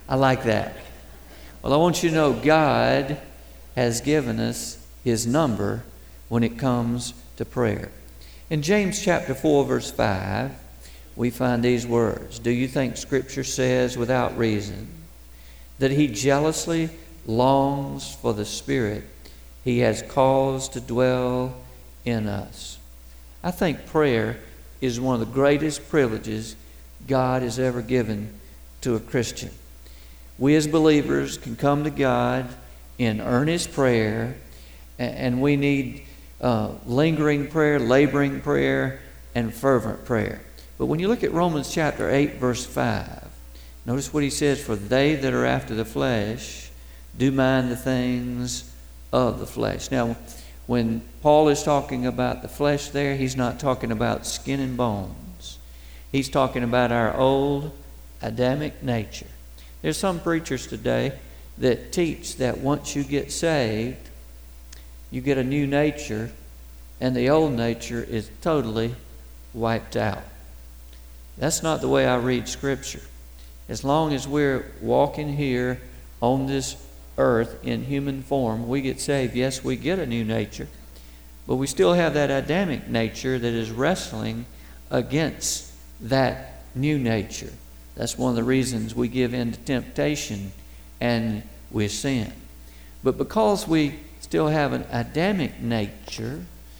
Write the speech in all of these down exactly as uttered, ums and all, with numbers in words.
I like that. Well, I want you to know God has given us His number when it comes to prayer. In James chapter four, verse five, we find these words. Do you think Scripture says without reason that He jealously longs for the Spirit He has caused to dwell in us? I think prayer is one of the greatest privileges God has ever given to a Christian. We as believers can come to God in earnest prayer, and we need uh, lingering prayer, laboring prayer, and fervent prayer. But when you look at Romans chapter eight, verse five, notice what he says, for they that are after the flesh do mind the things of the flesh. Now, when Paul is talking about the flesh there, he's not talking about skin and bones. He's talking about our old Adamic nature. There's some preachers today that teach that once you get saved, you get a new nature, and the old nature is totally wiped out. That's not the way I read Scripture. As long as we're walking here on this earth in human form, we get saved. Yes, we get a new nature, but we still have that Adamic nature that is wrestling against that new nature. That's one of the reasons we give in to temptation and we sin. But because we still have an Adamic nature,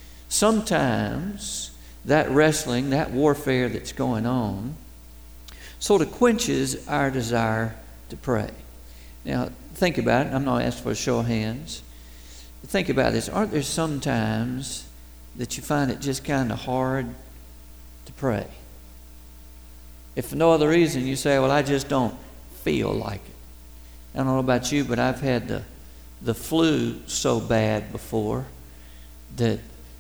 sometimes that wrestling, that warfare that's going on, sort of quenches our desire to pray. Now, think about it. I'm not asking for a show of hands. Think about this. Aren't there some times that you find it just kind of hard to pray? If for no other reason, you say, well, I just don't feel like it. I don't know about you, but I've had the, the flu so bad before that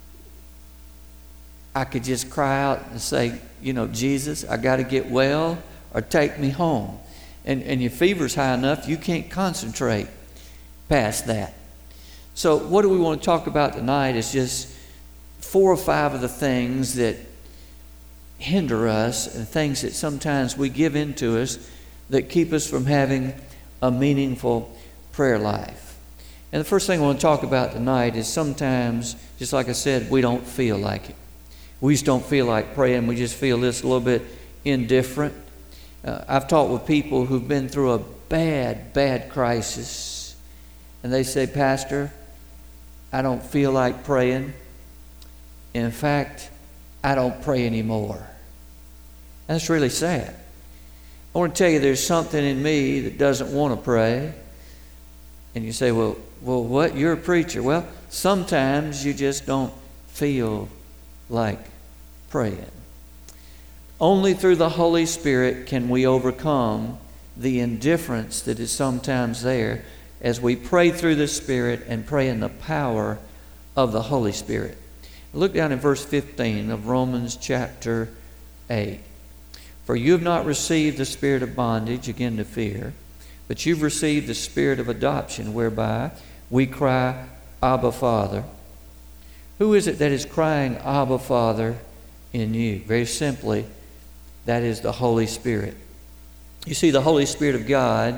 I could just cry out and say, you know, Jesus, I got to get well or take me home. And, and your fever's high enough, you can't concentrate past that. So what do we want to talk about tonight is just four or five of the things that hinder us and things that sometimes we give into us that keep us from having a meaningful prayer life. And the first thing I want to talk about tonight is sometimes, just like I said, we don't feel like it. We just don't feel like praying. We just feel this a little bit indifferent. Uh, I've talked with people who've been through a bad, bad crisis, and they say, Pastor, I don't feel like praying. In fact, I don't pray anymore. That's really sad. I want to tell you there's something in me that doesn't want to pray. And you say, well, well, what? You're a preacher. Well, sometimes you just don't feel like praying. Only through the Holy Spirit can we overcome the indifference that is sometimes there as we pray through the Spirit and pray in the power of the Holy Spirit. Look down in verse fifteen of Romans chapter eight. For you have not received the spirit of bondage, again to fear, but you've received the spirit of adoption, whereby we cry, Abba, Father. Who is it that is crying, Abba, Father, in you? Very simply, that is the Holy Spirit. You see, the Holy Spirit of God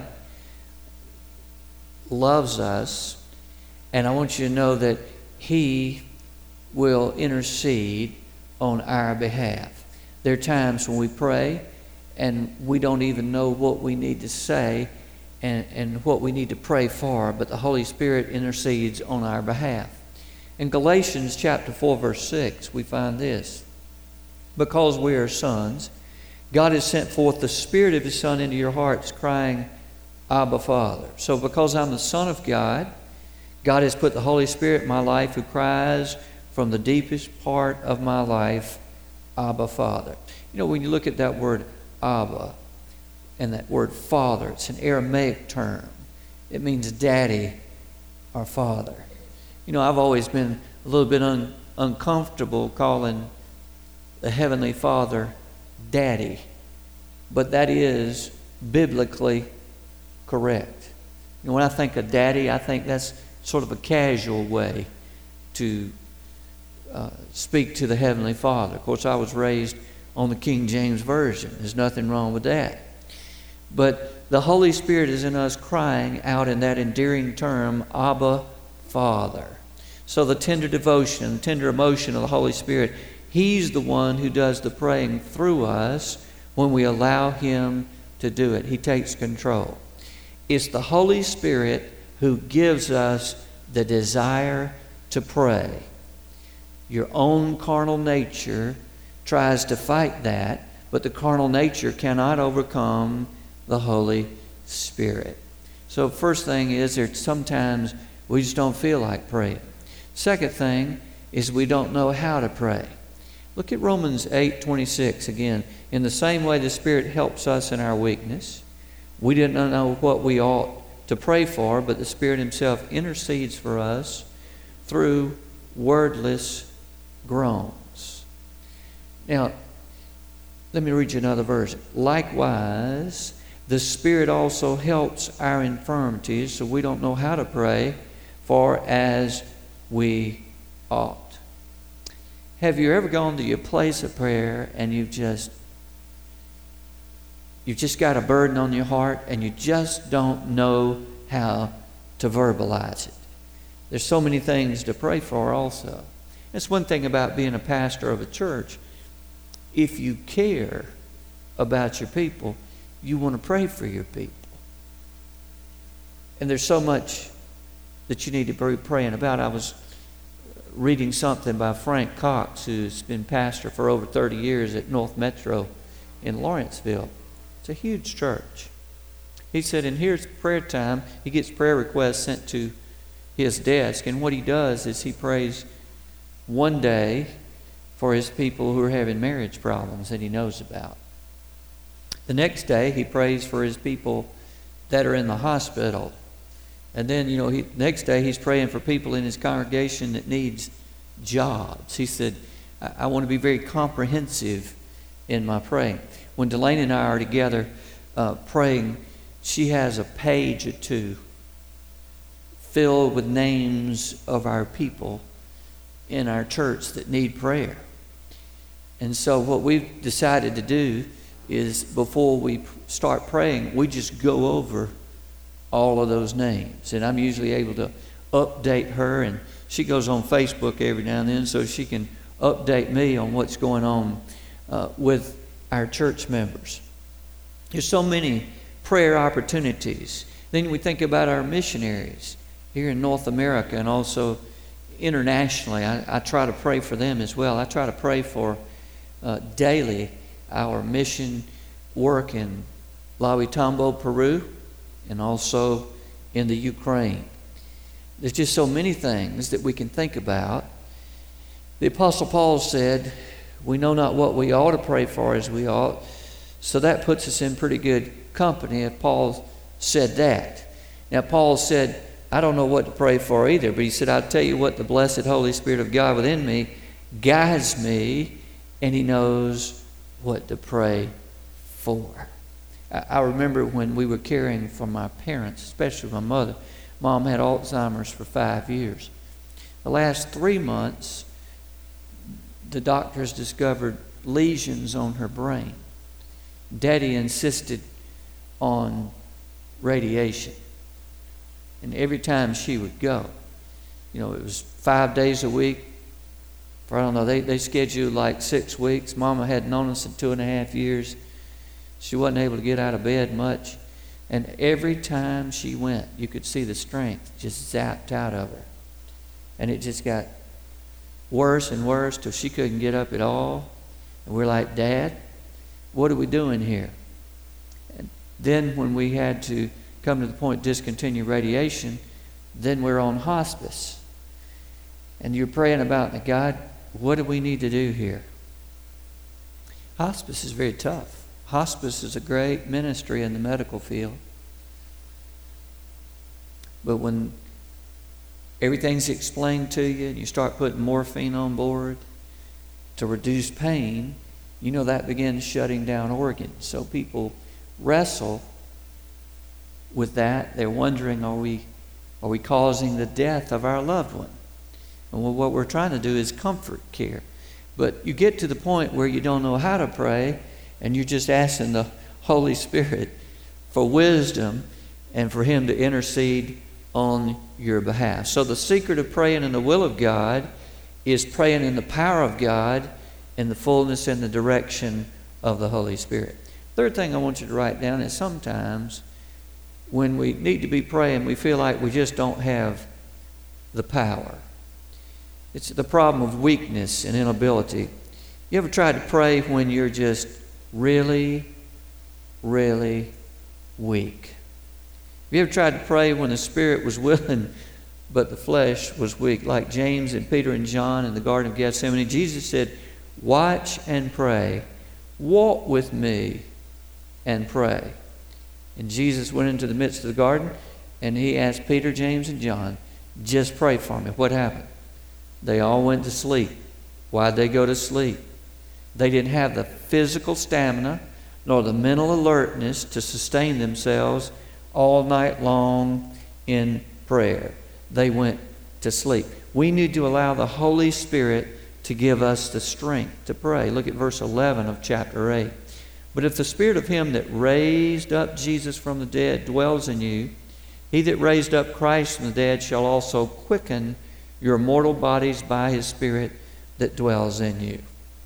loves us, and I want you to know that He will intercede on our behalf. There are times when we pray and we don't even know what we need to say and, and what we need to pray for, but the Holy Spirit intercedes on our behalf. In Galatians chapter four, verse six, we find this. Because we are sons, God has sent forth the Spirit of His Son into your hearts, crying, Abba, Father. So because I'm the Son of God, God has put the Holy Spirit in my life who cries from the deepest part of my life, Abba, Father. You know, when you look at that word Abba and that word Father, it's an Aramaic term. It means daddy or father. You know, I've always been a little bit un- uncomfortable calling the Heavenly Father daddy, but that is biblically correct. You know, when I think of daddy, I think that's sort of a casual way to Uh, speak to the Heavenly Father. Of course, I was raised on the King James Version. There's nothing wrong with that. But the Holy Spirit is in us crying out in that endearing term, Abba, Father. So the tender devotion, the tender emotion of the Holy Spirit, He's the one who does the praying through us when we allow Him to do it. He takes control. It's the Holy Spirit who gives us the desire to pray. Your own carnal nature tries to fight that, but the carnal nature cannot overcome the Holy Spirit. So first thing is, there's sometimes we just don't feel like praying. Second thing is we don't know how to pray. Look at Romans eight twenty-six again. In the same way the Spirit helps us in our weakness. We didn't know what we ought to pray for, but the Spirit Himself intercedes for us through wordless groans. Now, let me read you another verse. Likewise, the Spirit also helps our infirmities, so we don't know how to pray for as we ought. Have you ever gone to your place of prayer and you've just you've just got a burden on your heart and you just don't know how to verbalize it? There's so many things to pray for also. That's one thing about being a pastor of a church. If you care about your people, you want to pray for your people. And there's so much that you need to be praying about. I was reading something by Frank Cox, who's been pastor for over thirty years at North Metro in Lawrenceville. It's a huge church. He said, and here's prayer time. He gets prayer requests sent to his desk, and what he does is he prays one day for his people who are having marriage problems that he knows about. The next day, he prays for his people that are in the hospital. And then, you know, he, next day he's praying for people in his congregation that needs jobs. He said, I, I want to be very comprehensive in my praying. When Delaney and I are together uh, praying, she has a page or two filled with names of our people in our church that need prayer. And so what we've decided to do is before we start praying, we just go over all of those names. And I'm usually able to update her, and she goes on Facebook every now and then so she can update me on what's going on uh, with our church members. There's so many prayer opportunities. Then we think about our missionaries here in North America and also internationally. I, I try to pray for them as well. I try to pray for uh, daily our mission work in Lawitambo, Peru, and also in the Ukraine. There's just so many things that we can think about. The Apostle Paul said, we know not what we ought to pray for as we ought. So that puts us in pretty good company if Paul said that. Now, Paul said, I don't know what to pray for either, but he said, I'll tell you what, the blessed Holy Spirit of God within me guides me, and he knows what to pray for. I, I remember when we were caring for my parents, especially my mother. Mom had Alzheimer's for five years. The last three months, the doctors discovered lesions on her brain. Daddy insisted on radiation. And every time she would go, you know, it was five days a week. For, I don't know, they, they scheduled like six weeks. Mama hadn't known us in two and a half years. She wasn't able to get out of bed much. And every time she went, you could see the strength just zapped out of her. And it just got worse and worse till she couldn't get up at all. And we're like, Dad, what are we doing here? And then when we had to come to the point discontinue radiation, then we're on hospice. And you're praying about, God, what do we need to do here? Hospice is very tough. Hospice is a great ministry in the medical field. But when everything's explained to you and you start putting morphine on board to reduce pain, you know that begins shutting down organs. So people wrestle with that. They're wondering, are we, are we causing the death of our loved one? And what we're trying to do is comfort care. But you get to the point where you don't know how to pray, and you're just asking the Holy Spirit for wisdom and for Him to intercede on your behalf. So the secret of praying in the will of God is praying in the power of God, in the fullness and the direction of the Holy Spirit. Third thing I want you to write down is sometimes when we need to be praying, we feel like we just don't have the power. It's the problem of weakness and inability. You ever tried to pray when you're just really, really weak? Have you ever tried to pray when the Spirit was willing but the flesh was weak? Like James and Peter and John in the Garden of Gethsemane, Jesus said, watch and pray. Walk with me and pray. And Jesus went into the midst of the garden and He asked Peter, James, and John, just pray for me. What happened? They all went to sleep. Why'd they go to sleep? They didn't have the physical stamina nor the mental alertness to sustain themselves all night long in prayer. They went to sleep. We need to allow the Holy Spirit to give us the strength to pray. Look at verse eleven of chapter eight. But if the Spirit of Him that raised up Jesus from the dead dwells in you, He that raised up Christ from the dead shall also quicken your mortal bodies by His Spirit that dwells in you.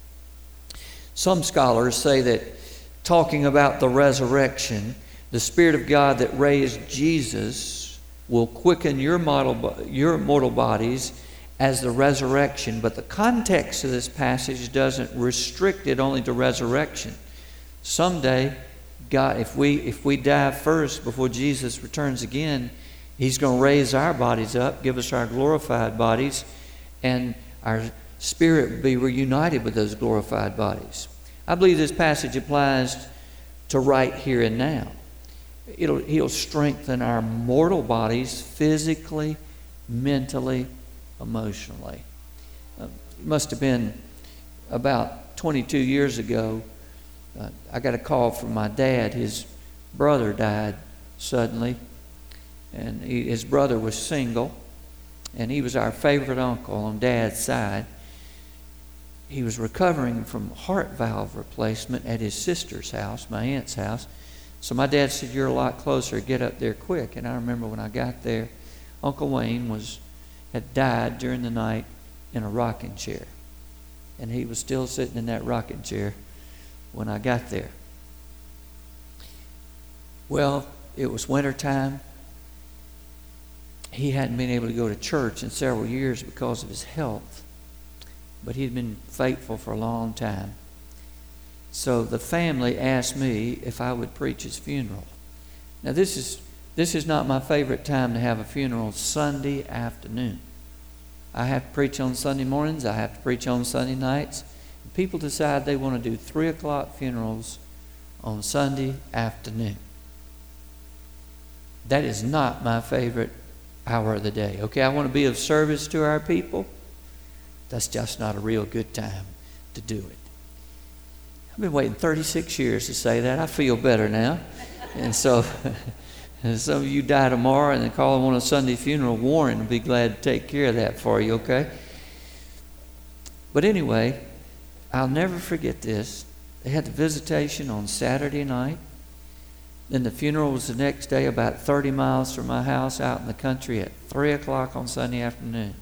Some scholars say that talking about the resurrection, the Spirit of God that raised Jesus will quicken your mortal, your mortal bodies as the resurrection. But the context of this passage doesn't restrict it only to resurrection. Someday, God, if we if we die first before Jesus returns again, He's going to raise our bodies up, give us our glorified bodies, and our spirit will be reunited with those glorified bodies. I believe this passage applies to right here and now. It'll, he'll strengthen our mortal bodies physically, mentally, emotionally. Uh, it must have been about twenty-two years ago. Uh, I got a call from my dad. His brother died suddenly, and he, his brother was single, and he was our favorite uncle on Dad's side. He was recovering from heart valve replacement at his sister's house, my aunt's house. So my dad said, "You're a lot closer. Get up there quick." And I remember when I got there, Uncle Wayne was had died during the night in a rocking chair, and he was still sitting in that rocking chair when I got there. Well, it was wintertime. He hadn't been able to go to church in several years because of his health, but he'd been faithful for a long time. So the family asked me if I would preach his funeral. Now this is this is not my favorite time to have a funeral, Sunday afternoon. I have to preach on Sunday mornings. I have to preach on Sunday nights. People decide they want to do three o'clock funerals on Sunday afternoon. That is not my favorite hour of the day. Okay, I want to be of service to our people. That's just not a real good time to do it. I've been waiting thirty-six years to say that. I feel better now. And so if some of you die tomorrow and they call on a Sunday funeral, Warren will be glad to take care of that for you, okay? But anyway, I'll never forget this. They had the visitation on Saturday night. Then the funeral was the next day about thirty miles from my house out in the country at three o'clock on Sunday afternoon.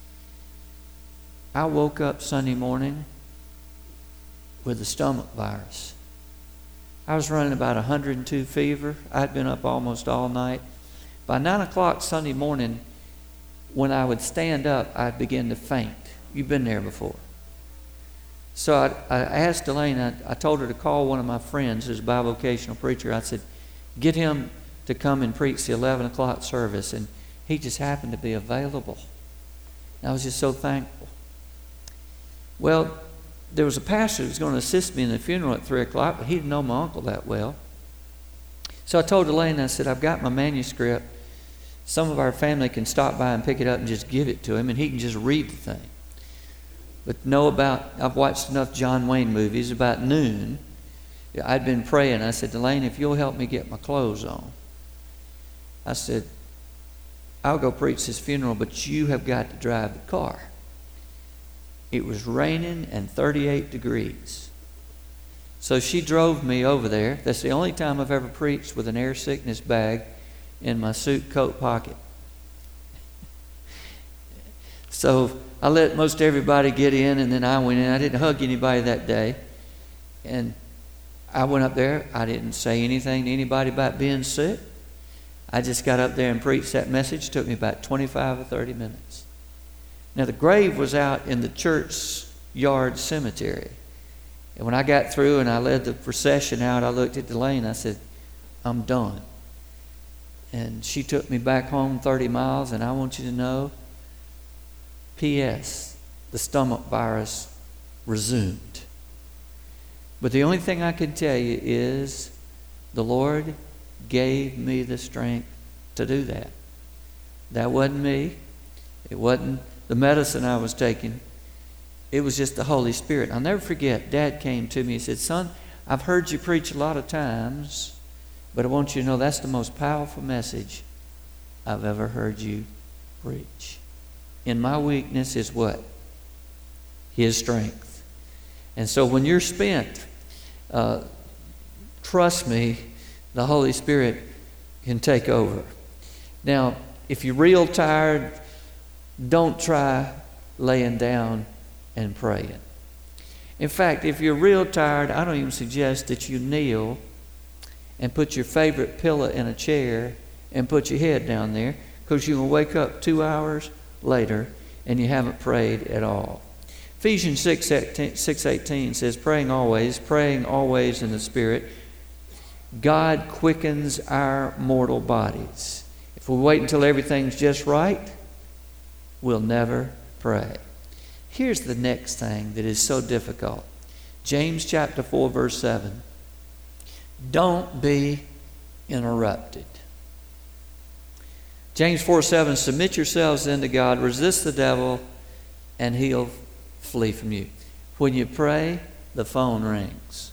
I woke up Sunday morning with a stomach virus. I was running about one hundred two fever. I'd been up almost all night. By nine o'clock Sunday morning, when I would stand up, I'd begin to faint. You've been there before. So I, I asked Elaine, I, I told her to call one of my friends who's a bivocational preacher. I said, get him to come and preach the eleven o'clock service. And he just happened to be available. And I was just so thankful. Well, there was a pastor who was going to assist me in the funeral at three o'clock, but he didn't know my uncle that well. So I told Elaine, I said, I've got my manuscript. Some of our family can stop by and pick it up and just give it to him, and he can just read the thing. But know about, I've watched enough John Wayne movies. About noon, I'd been praying. I said, Elaine, if you'll help me get my clothes on. I said, I'll go preach this funeral, but you have got to drive the car. It was raining and thirty-eight degrees. So she drove me over there. That's the only time I've ever preached with an air sickness bag in my suit coat pocket. So I let most everybody get in, and then I went in. I didn't hug anybody that day. And I went up there. I didn't say anything to anybody about being sick. I just got up there and preached that message. It took me about twenty-five or thirty minutes. Now, the grave was out in the church yard cemetery. And when I got through and I led the procession out, I looked at Delane. I said, I'm done. And she took me back home thirty miles, and I want you to know, P S, the stomach virus resumed. But the only thing I can tell you is the Lord gave me the strength to do that. That wasn't me. It wasn't the medicine I was taking. It was just the Holy Spirit. I'll never forget, Dad came to me and said, son, I've heard you preach a lot of times, but I want you to know that's the most powerful message I've ever heard you preach. In my weakness is what? His strength. And so when you're spent, uh, trust me, the Holy Spirit can take over. Now, if you're real tired, don't try laying down and praying. In fact, if you're real tired, I don't even suggest that you kneel and put your favorite pillow in a chair and put your head down there, because you will wake up two hours later and you haven't prayed at all. Ephesians six eighteen says, praying always, praying always in the Spirit. God quickens our mortal bodies. If we wait until everything's just right, we'll never pray. Here's the next thing that is so difficult. James chapter four, verse seven. Don't be interrupted. James four seven, submit yourselves then to God, resist the devil, and he'll flee from you. When you pray, the phone rings.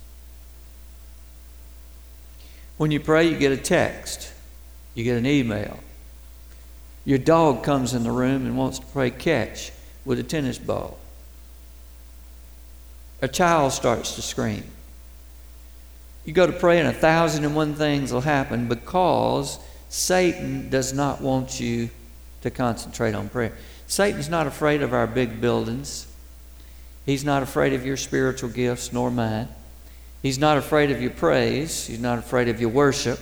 When you pray, you get a text. You get an email. Your dog comes in the room and wants to play catch with a tennis ball. A child starts to scream. You go to pray and a thousand and one things will happen because Satan does not want you to concentrate on prayer. Satan's not afraid of our big buildings. He's not afraid of your spiritual gifts, nor mine. He's not afraid of your praise. He's not afraid of your worship.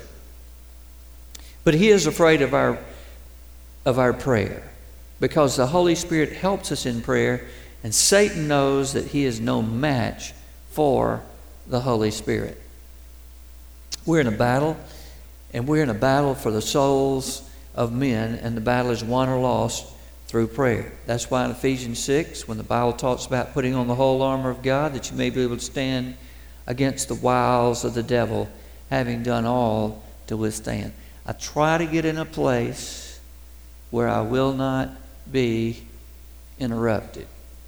But he is afraid of our, of our prayer, because the Holy Spirit helps us in prayer, and Satan knows that he is no match for the Holy Spirit. We're in a battle, and we're in a battle for the souls of men, and the battle is won or lost through prayer. That's why in Ephesians six, when the Bible talks about putting on the whole armor of God, that you may be able to stand against the wiles of the devil, having done all to withstand. I try to get in a place where I will not be interrupted.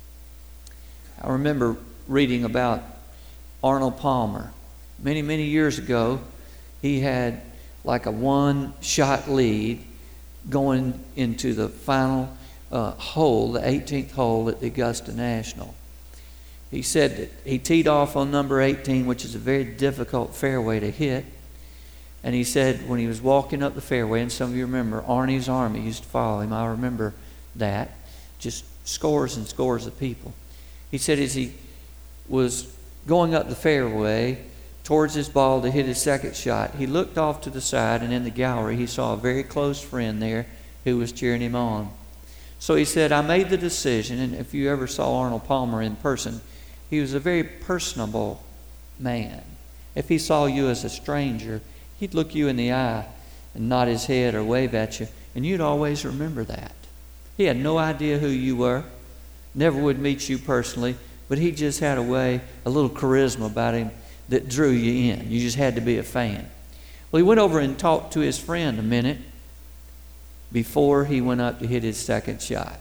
I remember reading about Arnold Palmer. Many, many years ago, he had like a one-shot lead going into the final uh, hole, the eighteenth hole at the Augusta National. He said that he teed off on number eighteen, which is a very difficult fairway to hit. And he said when he was walking up the fairway, and some of you remember Arnie's Army used to follow him. I remember that. Just scores and scores of people. He said as he was going up the fairway towards his ball to hit his second shot, he looked off to the side, and in the gallery he saw a very close friend there who was cheering him on. So he said, I made the decision, and if you ever saw Arnold Palmer in person, he was a very personable man. If he saw you as a stranger, he'd look you in the eye and nod his head or wave at you, and you'd always remember that. He had no idea who you were, never would meet you personally, but he just had a way, a little charisma about him that drew you in. You just had to be a fan. Well, he went over and talked to his friend a minute before he went up to hit his second shot.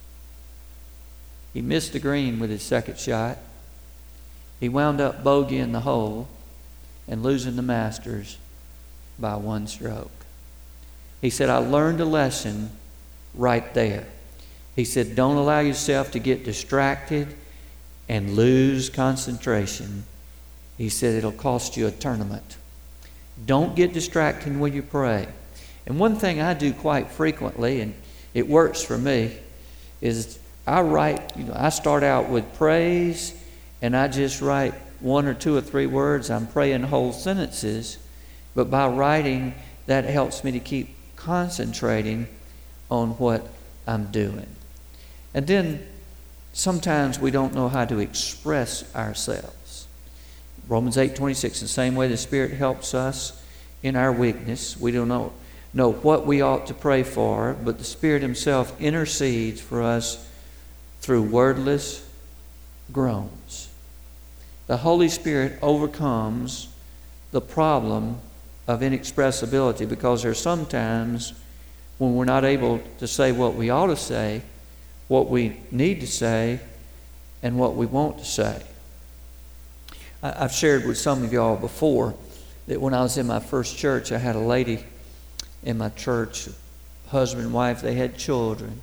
He missed the green with his second shot. He wound up bogeying the hole and losing the Masters by one stroke. He said, I learned a lesson right there. He said, don't allow yourself to get distracted and lose concentration He said it'll cost you a tournament. Don't get distracted when you pray. And one thing I do quite frequently, and it works for me, is I write, you know, I start out with praise, and I just write one or two or three words. I'm praying whole sentences, but by writing, that helps me to keep concentrating on what I'm doing. And then sometimes we don't know how to express ourselves. Romans eight twenty-six, the same way the Spirit helps us in our weakness. We don't know, know what we ought to pray for, but the Spirit Himself intercedes for us through wordless groans. The Holy Spirit overcomes the problem of inexpressibility, because there's sometimes when we're not able to say what we ought to say, what we need to say, and what we want to say. I've shared with some of y'all before that when I was in my first church, I had a lady in my church, husband and wife, they had children.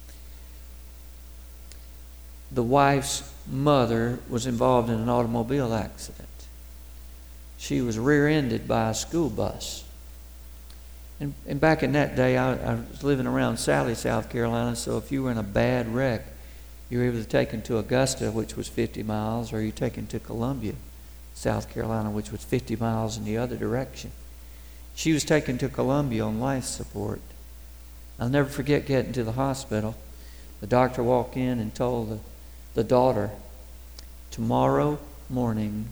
The wife's mother was involved in an automobile accident. She was rear-ended by a school bus. And, and back in that day, I, I was living around Sally, South Carolina, so if you were in a bad wreck, you were either taken to Augusta, which was fifty miles, or you were taken to Columbia, South Carolina, which was fifty miles in the other direction. She was taken to Columbia on life support. I'll never forget getting to the hospital. The doctor walked in and told the, the daughter, tomorrow morning,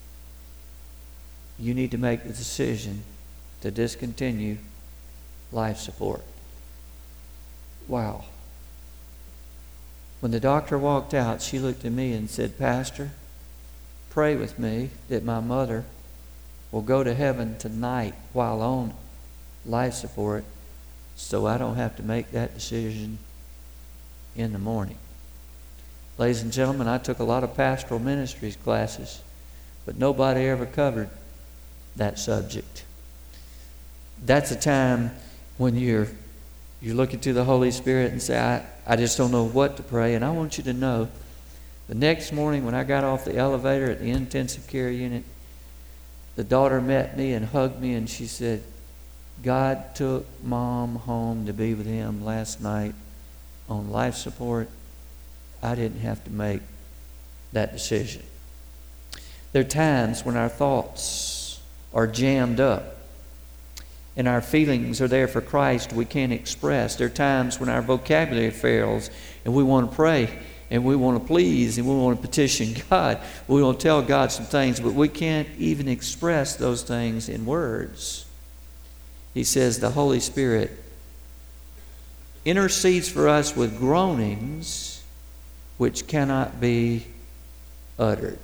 you need to make the decision to discontinue life support. Wow. When the doctor walked out, she looked at me and said, Pastor, pray with me that my mother will go to heaven tonight while on life support, so I don't have to make that decision in the morning. Ladies and gentlemen, I took a lot of pastoral ministries classes, but nobody ever covered that subject. That's a time when you're you're looking to the Holy Spirit and say, I, I just don't know what to pray. And I want you to know, the next morning when I got off the elevator at the intensive care unit, the daughter met me and hugged me, and she said, God took Mom home to be with Him last night on life support. I didn't have to make that decision. There are times when our thoughts are jammed up and our feelings are there for Christ we can't express. There are times when our vocabulary fails and we want to pray and we want to please and we want to petition God. We want to tell God some things, but we can't even express those things in words. He says the Holy Spirit intercedes for us with groanings which cannot be uttered.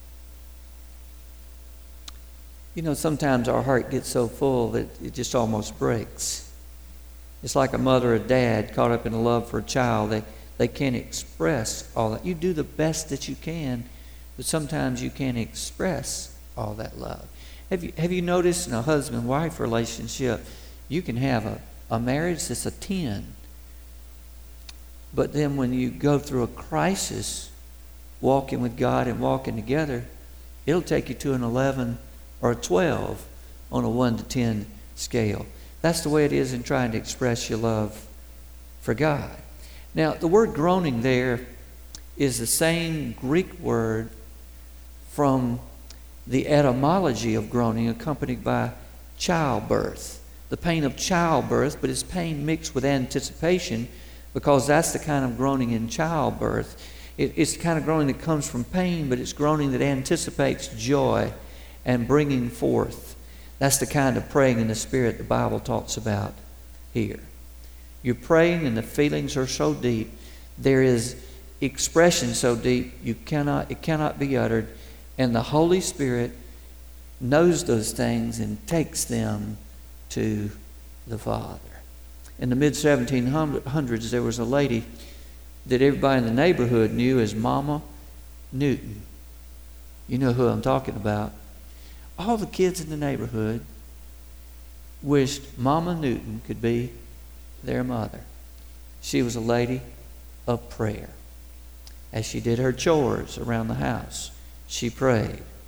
You know, sometimes our heart gets so full that it just almost breaks. It's like a mother or dad caught up in a love for a child. They, they can't express all that. You do the best that you can, but sometimes you can't express all that love. Have you, have you noticed in a husband-wife relationship, you can have a, a marriage that's a ten. But then when you go through a crisis, walking with God and walking together, it'll take you to an eleven or a twelve on a one to ten scale. That's the way it is in trying to express your love for God. Now, the word groaning there is the same Greek word from the etymology of groaning, accompanied by childbirth. The pain of childbirth, but it's pain mixed with anticipation, because that's the kind of groaning in childbirth. It, it's the kind of groaning that comes from pain, but it's groaning that anticipates joy and bringing forth. That's the kind of praying in the Spirit the Bible talks about here. You're praying and the feelings are so deep. There is expression so deep you cannot it cannot be uttered. And the Holy Spirit knows those things and takes them to the Father. In the mid seventeen hundreds, there was a lady that everybody in the neighborhood knew as Mama Newton. You know who I'm talking about. All the kids in the neighborhood wished Mama Newton could be their mother. She was a lady of prayer. As she did her chores around the house, she prayed.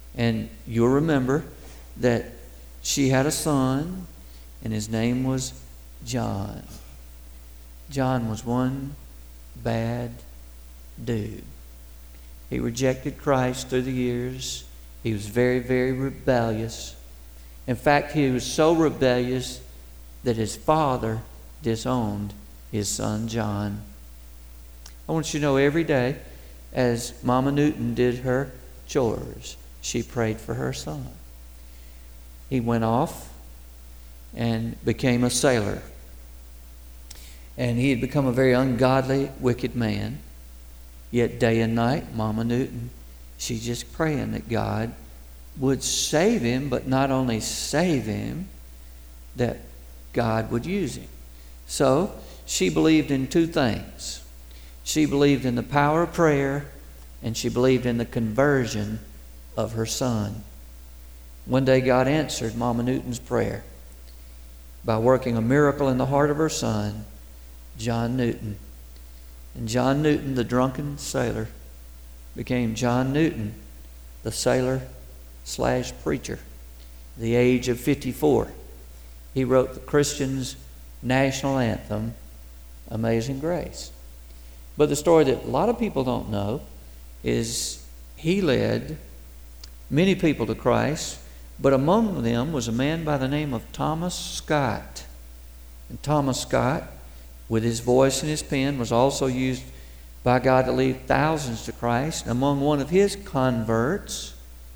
And you'll remember that she had a son, and his name was John. John was one bad dude. He rejected Christ through the years. He was very, very rebellious. In fact, he was so rebellious that his father disowned his son John. I want you to know every day, as Mama Newton did her chores, she prayed for her son. He went off and became a sailor. And he had become a very ungodly, wicked man. Yet day and night, Mama Newton, she's just praying that God would save him, but not only save him, that God would use him. So she believed in two things. She believed in the power of prayer, and she believed in the conversion of her son. One day God answered Mama Newton's prayer by working a miracle in the heart of her son, John Newton. And John Newton, the drunken sailor, became John Newton, the sailor slash preacher. At the age of fifty-four, he wrote the Christians' national anthem, Amazing Grace. But the story that a lot of people don't know is he led many people to Christ, but among them was a man by the name of Thomas Scott. And Thomas Scott, with his voice and his pen, was also used by God to lead thousands to Christ. Among one of his converts,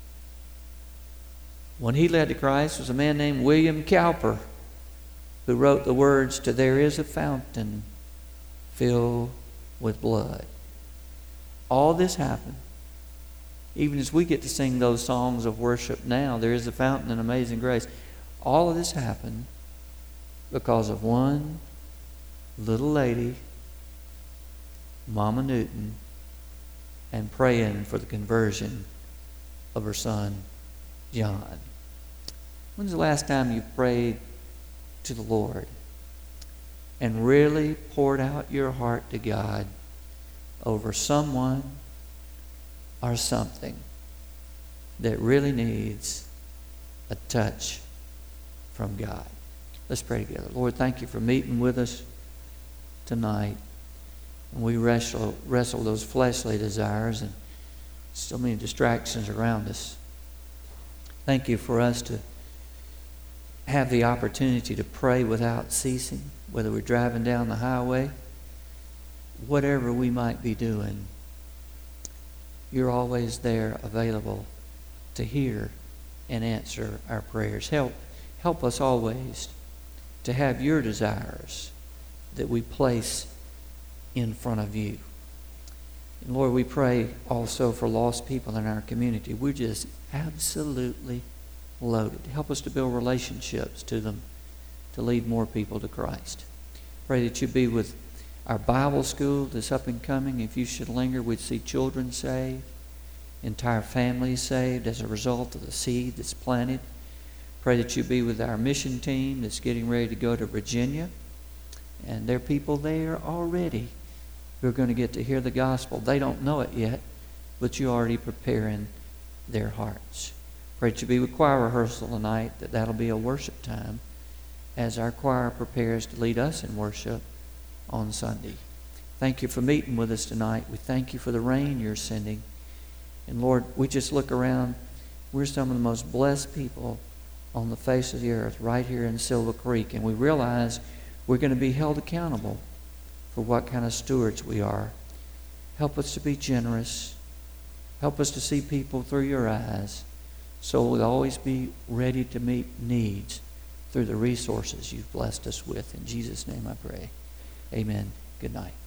when he led to Christ, was a man named William Cowper, who wrote the words to There Is a Fountain Filled with Blood. All this happened. Even as we get to sing those songs of worship now, There Is a Fountain and Amazing Grace. All of this happened because of one little lady, Mama Newton, and praying for the conversion of her son, John. When's the last time you prayed to the Lord and really poured out your heart to God over someone or something that really needs a touch from God? Let's pray together. Lord, thank you for meeting with us tonight. And we wrestle, wrestle those fleshly desires and so many distractions around us. Thank you for us to have the opportunity to pray without ceasing, whether we're driving down the highway, whatever we might be doing. You're always there available to hear and answer our prayers. Help, help us always to have your desires that we place in front of you. And Lord, we pray also for lost people in our community. We're just absolutely loaded. Help us to build relationships to them to lead more people to Christ. Pray that you be with our Bible school that's up and coming. If you should linger, we'd see children saved, entire families saved as a result of the seed that's planted. Pray that you be with our mission team that's getting ready to go to Virginia. And there are people there already who are going to get to hear the gospel. They don't know it yet, but you're already preparing their hearts. Pray that you be with choir rehearsal tonight, that that'll be a worship time as our choir prepares to lead us in worship on Sunday. Thank you for meeting with us tonight. We thank you for the rain you're sending. And Lord, we just look around. We're some of the most blessed people on the face of the earth right here in Silver Creek. And we realize we're going to be held accountable for what kind of stewards we are. Help us to be generous. Help us to see people through your eyes, so we'll always be ready to meet needs through the resources you've blessed us with. In Jesus' name I pray. Amen. Good night.